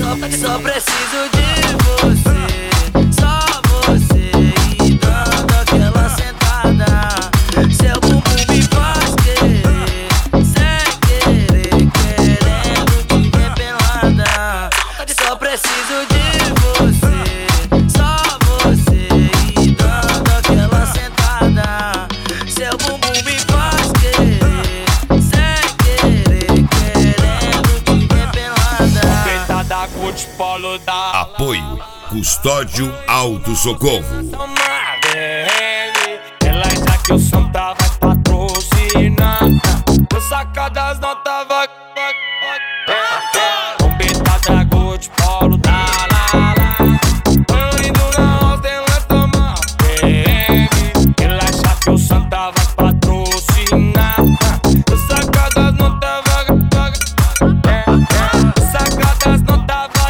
Só preciso de você, só você. E dando aquela sentada, seu bumbum me faz querer, sem querer, querendo te ver pelada. Só preciso de você, só você. E dando aquela sentada, seu bumbum me faz querer, sem querer, querendo te ver pelada. Pentada Gucci Polo da Apoio Custódio Auto Socorro. Ela já que o Santa vai patrocinar. Eu saca das notas vai. Pentada Gucci Polo da eu indo na house dela tomar PM. Ela já que o Santa vai patrocinar. Eu saca das notas vai. Saca das notas vai.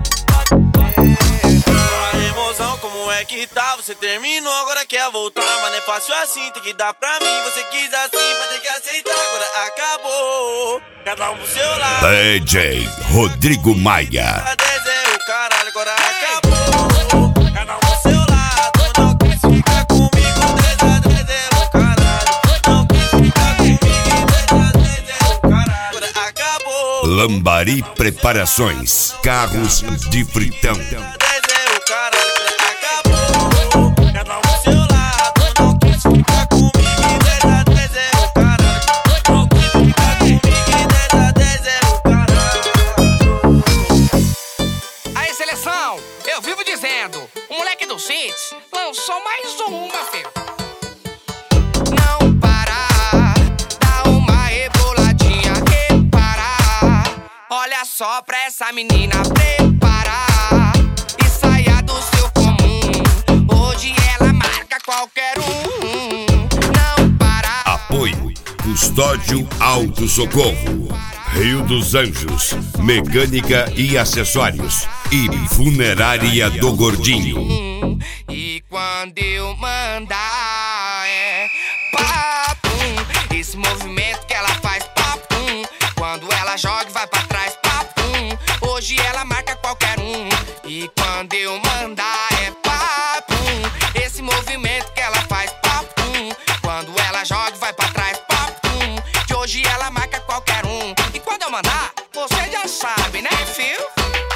Emoção, como é que tá? Você terminou, agora quer voltar. Mas não é fácil assim, tem que dar pra mim. Você quis assim, vai ter que aceitar. Agora acabou, cada um pro seu lado. DJ Rodrigo Maia. Desenho, o caralho, agora acabou, cada um pro seu lado. Não quis ficar comigo, desenho, o caralho. Não quis ficar comigo, desenho, o caralho. Agora acabou. Lambari Preparações. Carros de Fritão. Desenho, o caralho, agora acabou, cada um pro seu lado. Não quis ficar comigo, desenho, o caralho. Não quis ficar comigo, desenho, o caralho. Aí, seleção, eu vivo dizendo, o moleque do Cits lançou mais uma, filho. Não para, dá uma reboladinha, repara. Olha só pra essa menina preparar e saia do seu comum. Hoje ela marca qualquer um. Não para. Apoio Custódio Auto Socorro. Rio dos Anjos, mecânica e acessórios. E Funerária do Gordinho. E quando eu mandar é papum. Esse movimento que ela faz papum. Quando ela joga e vai pra trás papum. Hoje ela marca qualquer um. E quando eu mandar é papum. Esse movimento que ela faz papum. Quando ela joga e vai pra trás papum. De hoje ela marca qualquer um. E quando eu mandar, você já sabe, né, fio?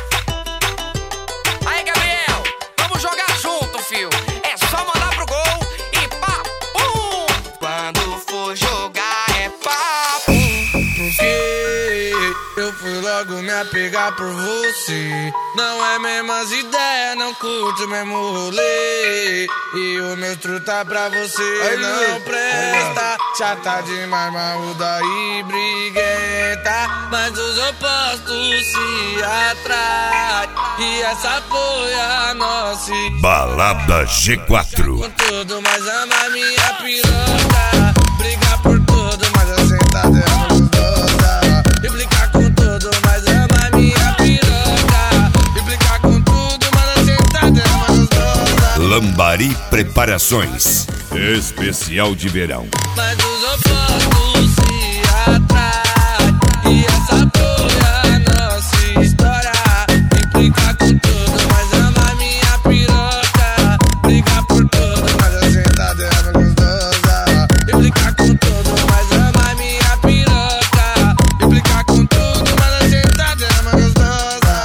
Aí, Gabriel, vamos jogar junto, fio. É só mandar pro gol e pá, pum. Quando for jogar é pá, pum. Porque eu fui logo me apegar por você. Não é mesmas ideias, não curto o mesmo rolê. E o meu truta pra você não presta. Chata demais, marruda e briguenta. Mas os opostos se atraem. E essa foi a nossa Balada G4. com tudo, mas ama minha piroca. Briga por tudo, mas a sentada é gostosa. Implicar com tudo, mas ama minha piroca. Implicar com tudo, mas a sentada é gostosa. Lambari Preparações. Especial de verão. Mas os opostos se atraem. E essa foi a nossa história. Implicar com tudo, mas ama minha piroca. Brigar por tudo, mas a sentada é gostosa. Implicar com tudo, mas ama minha piroca. Implicar com tudo, mas a sentada é gostosa.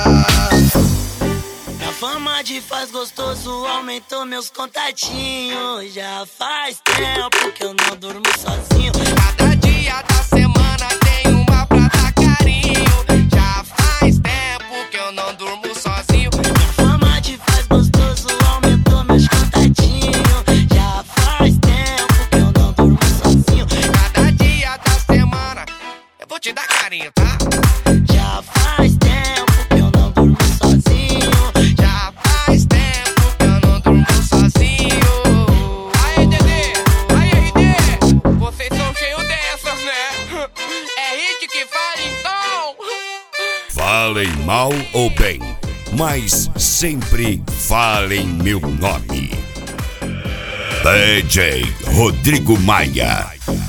A fama de faz gostoso aumentou meus contatinhos. Já faz tempo que eu não durmo sozinho. Cada dia da semana tem uma pra dar carinho. Já faz tempo que eu não durmo sozinho. A fama de faz gostoso aumentou meus contatinhos. Já faz tempo que eu não durmo sozinho. Cada dia da semana eu vou te dar carinho, tá? Já faz tempo que eu não durmo sozinho. Já faz tempo que eu não durmo sozinho. Aí, Dedê, aí, RD, vocês são cheios dessas, né? É hit que fala então. Falem mal ou bem, mas sempre falem meu nome. DJ Rodrigo Maia.